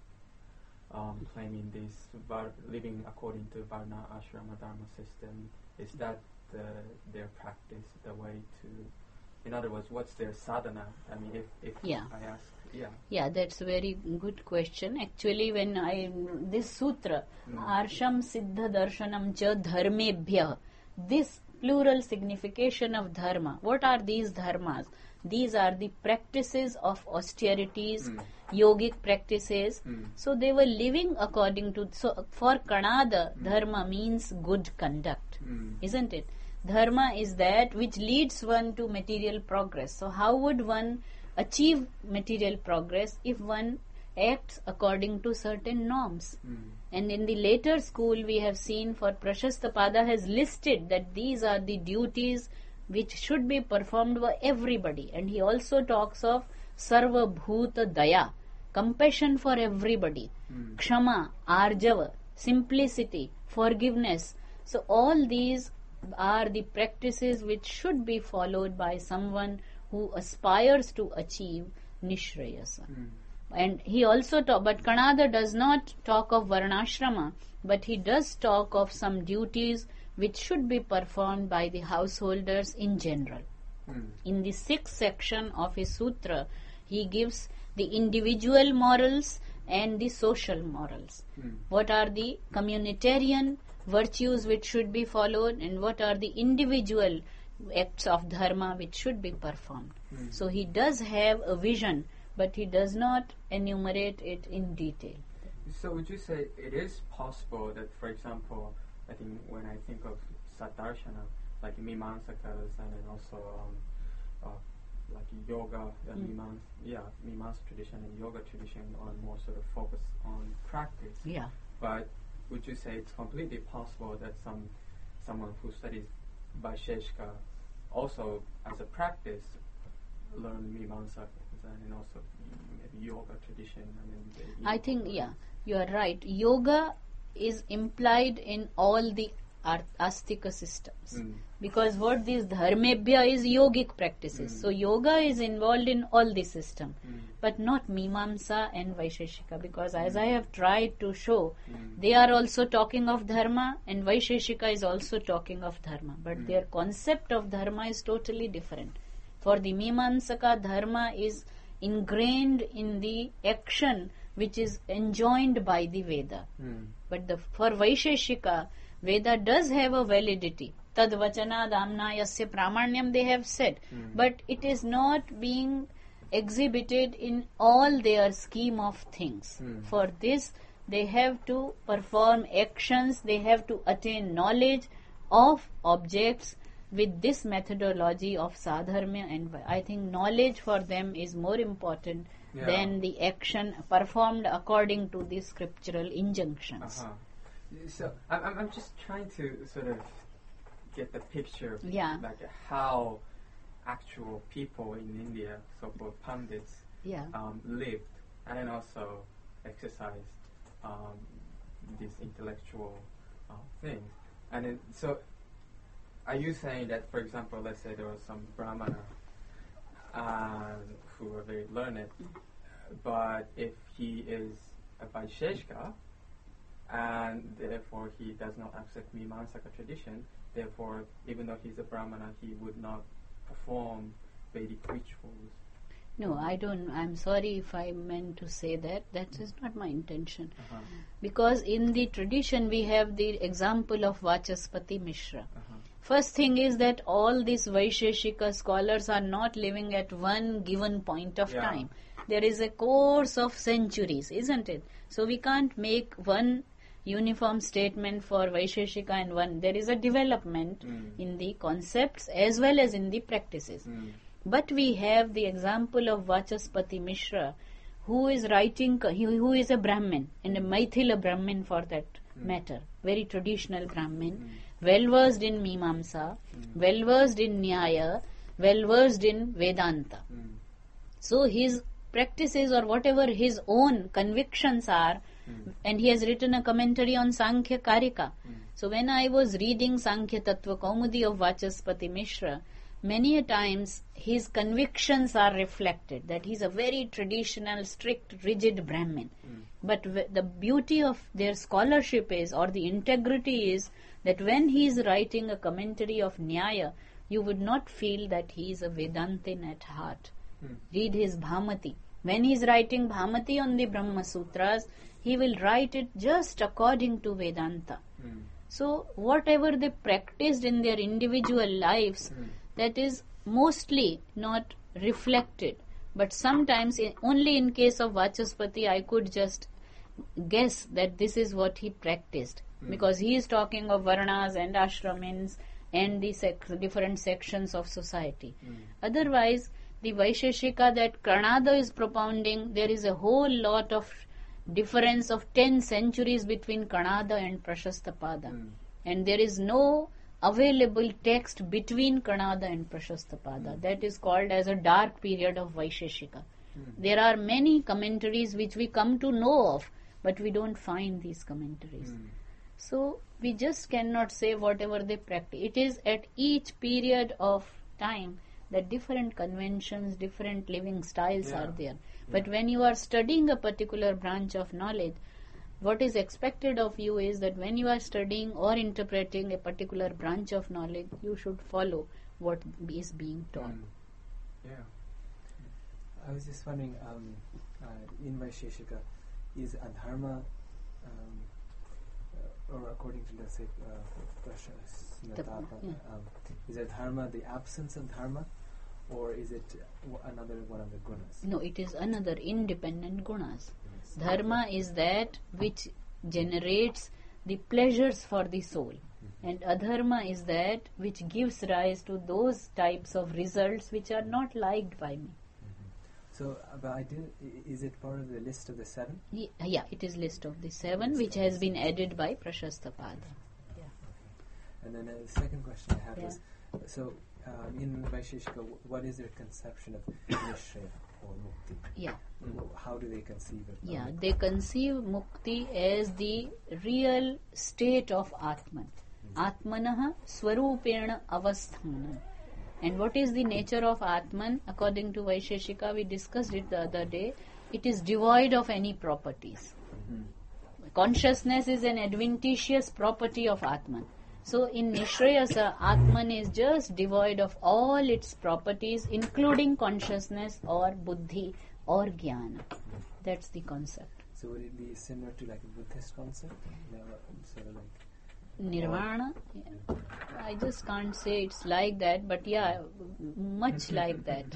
claiming this living according to Varna Ashrama Dharma system? Is that their practice, the way to? In other words, what's their sadhana? I mean, if Yeah. I ask, yeah. Yeah, that's a very good question. Actually, when this sutra, Arsham Siddha Darshanam Cha Dharmebhyah, this plural signification of dharma. What are these dharmas? These are the practices of austerities, yogic practices. So they were living according to. So for Kanada, dharma means good conduct, isn't it? Dharma is that which leads one to material progress. So how would one achieve material progress if one acts according to certain norms? And in the later school we have seen, for Prashastapada has listed that these are the duties which should be performed by everybody. And he also talks of Sarva Bhuta Daya, compassion for everybody, Kshama, Arjava, simplicity, forgiveness. So all these are the practices which should be followed by someone who aspires to achieve Nishrayasa. And he also but Kanada does not talk of Varnashrama, but he does talk of some duties which should be performed by the householders in general. In the 6th section of his sutra, he gives the individual morals and the social morals. What are the communitarian virtues which should be followed, and what are the individual acts of dharma which should be performed. So he does have a vision, but he does not enumerate it in detail. So would you say it is possible that, for example, I think when I think of Sadarshana, like Mimamsakas and then also like yoga, Mimamsa tradition and yoga tradition are more sort of focused on practice. Yeah. But would you say it's completely possible that someone who studies Vaisheshika also as a practice learn Mimamsa and also maybe yoga tradition? I think, you are right. Yoga is implied in all the Astika systems. Because what these dharmebhya is yogic practices. So yoga is involved in all the system, but not Mimamsa and Vaisheshika, because as I have tried to show, they are also talking of dharma and Vaisheshika is also talking of dharma, but their concept of dharma is totally different. For the Mimamsaka, dharma is ingrained in the action which is enjoined by the Veda. But for Vaisheshika, Veda does have a validity. Tad vachana damna yasya pramanyam, they have said. But it is not being exhibited in all their scheme of things. For this, they have to perform actions, they have to attain knowledge of objects with this methodology of sadharma, and I think knowledge for them is more important than the action performed according to the scriptural injunctions. So I'm just trying to sort of get the picture of like how actual people in India, so-called pandits, lived and then also exercised these intellectual things. And then, so are you saying that, for example, let's say there was some Brahmana who were very learned, but if he is a Vaisheshika, and therefore he does not accept Mimamsaka tradition, therefore even though he's a Brahmana, he would not perform Vedic rituals? No, I don't. I'm sorry if I meant to say that. That is not my intention. Because in the tradition we have the example of Vachaspati Mishra. First thing is that all these Vaisheshika scholars are not living at one given point of time. There is a course of centuries, isn't it? So we can't make one uniform statement for Vaisheshika and one. There is a development in the concepts as well as in the practices. But we have the example of Vachaspati Mishra, who is writing, who is a Brahmin, and a Maithila Brahmin for that matter, very traditional Brahmin, well versed in Mimamsa, well versed in Nyaya, well versed in Vedanta. So his practices or whatever his own convictions are, and he has written a commentary on Sankhya Karika. So when I was reading Sankhya Tattva Kaumudi of Vachaspati Mishra, many a times his convictions are reflected, that he's a very traditional, strict, rigid Brahmin. But the beauty of their scholarship is, or the integrity is, that when he is writing a commentary of Nyaya, you would not feel that he is a Vedantin at heart. Read his Bhamati. When he is writing Bhamati on the Brahma Sutras, he will write it just according to Vedanta. So whatever they practiced in their individual lives, that is mostly not reflected. But sometimes, only in case of Vachaspati, I could just guess that this is what he practiced. Because he is talking of Varnas and Ashramins and the different sections of society. Otherwise, the Vaisheshika that Karnada is propounding, there is a whole lot of difference of 10 centuries between Karnada and Prashastapada. And there is no available text between Karnada and Prashastapada. That is called as a dark period of Vaisheshika. There are many commentaries which we come to know of, but we don't find these commentaries. So we just cannot say whatever they practice. It is at each period of time that different conventions, different living styles are there. But when you are studying a particular branch of knowledge, what is expected of you is that when you are studying or interpreting a particular branch of knowledge, you should follow what is being taught. I was just wondering, in Vaisheshika, is adharma, or according to, let's say, is adharma the absence of dharma, or is it another one of the gunas? No, it is another independent gunas. Dharma is that which generates the pleasures for the soul, and adharma is that which gives rise to those types of results which are not liked by me. So, is it part of the list of the 7? Yeah, it is list of the 7, which has been added by Prashastapada. And then the second question I have is, so in Vaisheshika, what is their conception of Nishray or Mukti? How do they conceive it? They conceive Mukti as the real state of Atman. Atmanaha Swarupena Avasthanam. And what is the nature of Atman? According to Vaisheshika, we discussed it the other day. It is devoid of any properties. Consciousness is an adventitious property of Atman. So in Nishrayasa, Atman is just devoid of all its properties, including consciousness or buddhi or jnana. That's the concept. So would it be similar to like a Buddhist concept? Sort of like Nirvana? I just can't say it's like that, but much like that.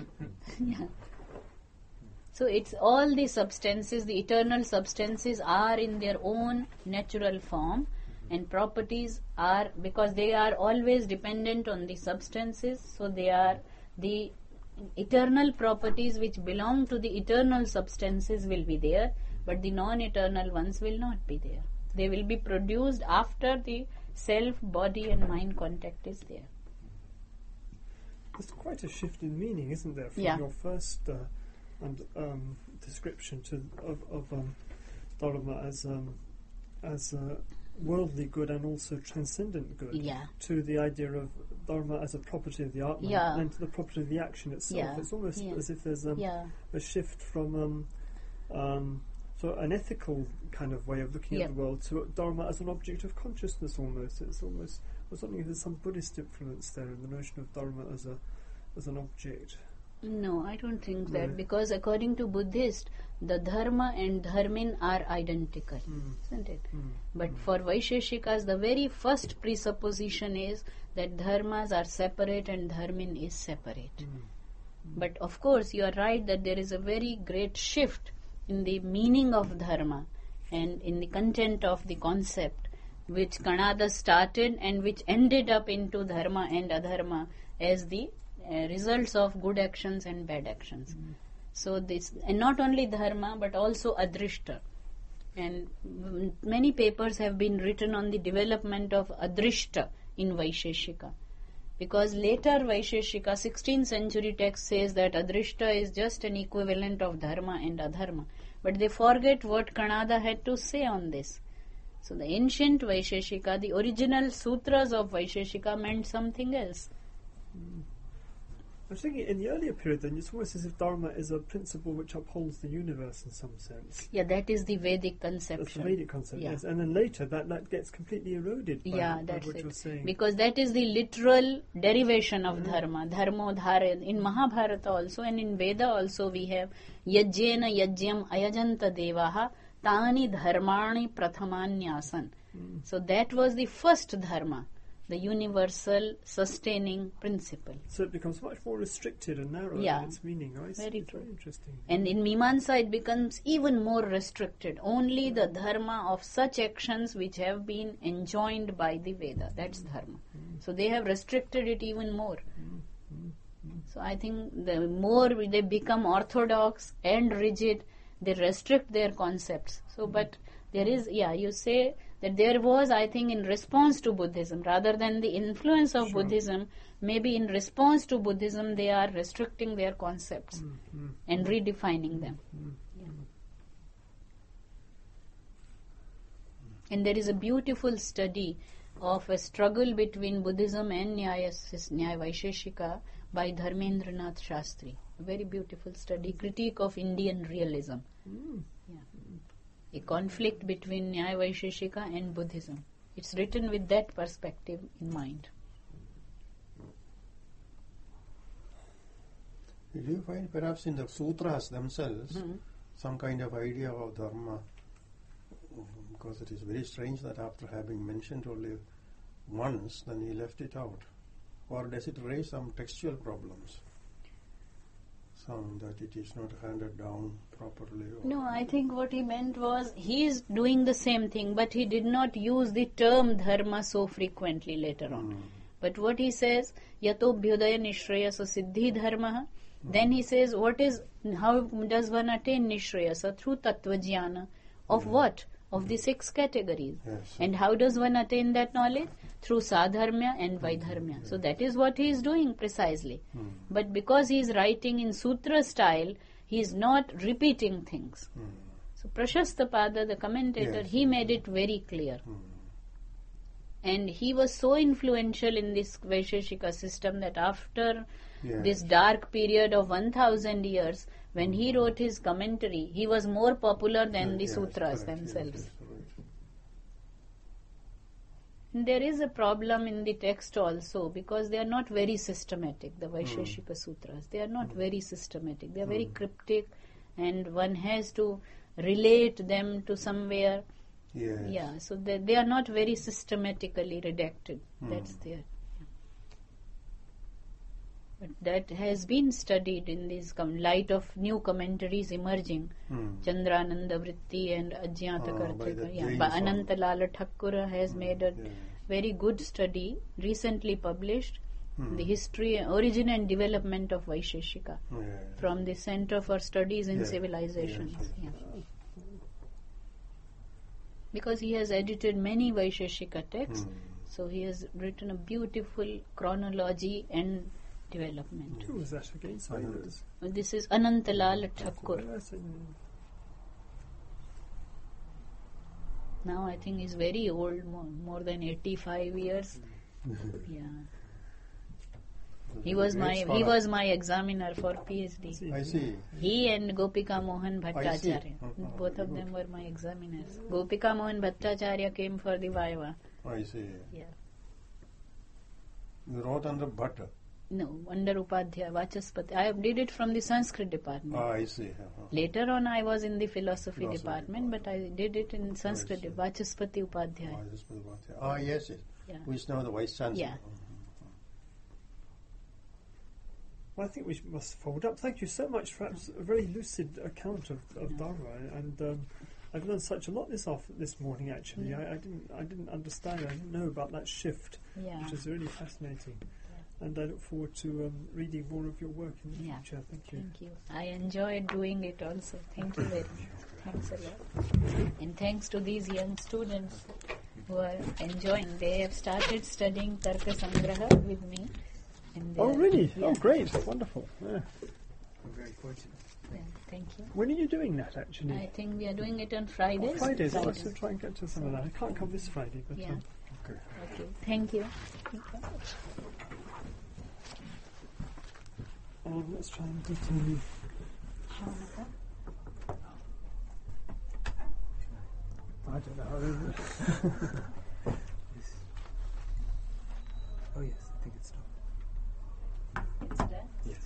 So it's all the substances, the eternal substances are in their own natural form, and properties are, because they are always dependent on the substances, so they are the eternal properties which belong to the eternal substances will be there, but the non-eternal ones will not be there. They will be produced after the self, body and mind contact is there. There's quite a shift in meaning, isn't there, from your first description of Dharma as worldly good and also transcendent good, to the idea of Dharma as a property of the Atman, and to the property of the action itself. It's almost as if there's a shift from so an ethical kind of way of looking at the world to Dharma as an object of consciousness almost. It's almost, I was wondering if there's some Buddhist influence there in the notion of Dharma as an object. No, I don't think that, because according to Buddhist, the Dharma and Dharmin are identical, isn't it? But for Vaisheshikas, the very first presupposition is that Dharmas are separate and Dharmin is separate. But of course, you are right that there is a very great shift in the meaning of Dharma and in the content of the concept which Kanada started and which ended up into dharma and adharma as the results of good actions and bad actions. So this, and not only dharma but also adrishta. And many papers have been written on the development of adrishta in Vaisheshika. Because later Vaisheshika, 16th century text says that adrishta is just an equivalent of dharma and adharma. But they forget what Kanada had to say on this. So the ancient Vaisheshika, the original sutras of Vaisheshika meant something else. I was thinking in the earlier period then it's almost as if dharma is a principle which upholds the universe in some sense. Yeah, that is the Vedic conception. That's the Vedic concept, yes. And then later that gets completely eroded by what you're saying. Because that is the literal derivation of dharma. Dharmo dhare. In Mahabharata also and in Veda also we have yajjena yajyam ayajanta devaha tani dharmani prathamanyasan. So that was the first dharma, the universal sustaining principle. So it becomes much more restricted and narrow in its meaning. Right? Very true. Very interesting. And in Mimamsa it becomes even more restricted. Only the dharma of such actions which have been enjoined by the Veda. That's dharma. So they have restricted it even more. So I think the more they become orthodox and rigid, they restrict their concepts. So but there is, you say that there was, I think, in response to Buddhism, rather than the influence of Buddhism, maybe in response to Buddhism they are restricting their concepts and redefining them. And there is a beautiful study of a struggle between Buddhism and Nyaya Vaisheshika by Dharmendranath Shastri. A very beautiful study, Critique of Indian Realism. A conflict between Nyaya Vaisheshika and Buddhism. It's written with that perspective in mind. Did you find perhaps in the sutras themselves some kind of idea of dharma? Because it is very strange that after having mentioned only once, then he left it out. Or does it raise some textual problems? That it is not handed down properly? No, I think what he meant was he is doing the same thing, but he did not use the term dharma so frequently later on. But what he says, yato bhyudaya nishrayasa siddhi dharma, then he says, how does one attain nishrayasa? Through tattva jnana. Of what? Of the 6 categories. Yes. And how does one attain that knowledge? Through sadharmya and vaidharmya. So that is what he is doing precisely. But because he is writing in sutra style, he is not repeating things. So Prashastapada, the commentator, he made it very clear. And he was so influential in this Vaisheshika system that after this dark period of 1000 years, when he wrote his commentary, he was more popular than the sutras themselves. There is a problem in the text also because they are not very systematic, the Vaisheshika sutras. They are not very systematic. They are very cryptic and one has to relate them to somewhere. So they are not very systematically redacted. That's there. But that has been studied in this light of new commentaries emerging. Chandrananda Vritti and Ajnata Kartika. Anantalala Thakkura has made a very good study, recently published, the history, origin and development of Vaisheshika from the Center for Studies in Civilizations. Because he has edited many Vaisheshika texts, so he has written a beautiful chronology and development. Who was that again? Sorry, this is Anantalal Thakur. Now I think he's very old, more than 85 years. He was my examiner for PhD. I see. He and Gopika Mohan Bhattacharya. Both of them were my examiners. Gopika Mohan Bhattacharya came for the Viva. I see. You wrote under Bhatta? No, under Upadhyaya, Vachaspati. I did it from the Sanskrit department. I see. Later on I was in the philosophy department, but I did it in Sanskrit, Vachaspati Upadhyaya. Yes. Who is now the Vice Chancellor. Well, I think we must fold up. Thank you so much for a very lucid account of Dharma, and I've learned such a lot this morning. Actually, I didn't understand. I didn't know about that shift, which is really fascinating. And I look forward to reading more of your work in the future. Thank you. Thank you. I enjoyed doing it also. Thank you very much. Thanks a lot. And thanks to these young students who are enjoying. They have started studying Tarka Sangraha with me. And oh, really? Yeah. Oh, great. Wonderful. Yeah. I'm very fortunate. Yeah, thank you. When are you doing that, actually? I think we are doing it on Fridays. Oh, Fridays. I'll also try and get to some of that. I can't come this Friday, but... Okay. Thank you. Let's try and get to... I don't know. Oh, yes. I think it's done. It's done? Yes.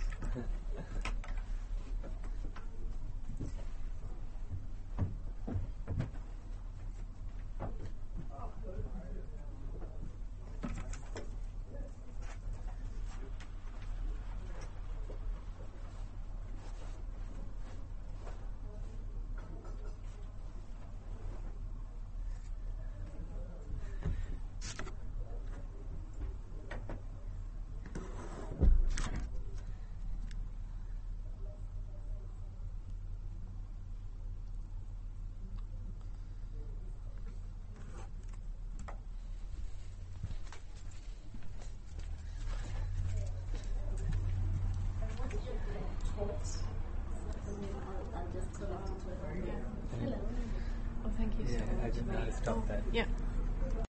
Hello. Oh, thank you so much. I didn't know how to stop that. Yeah.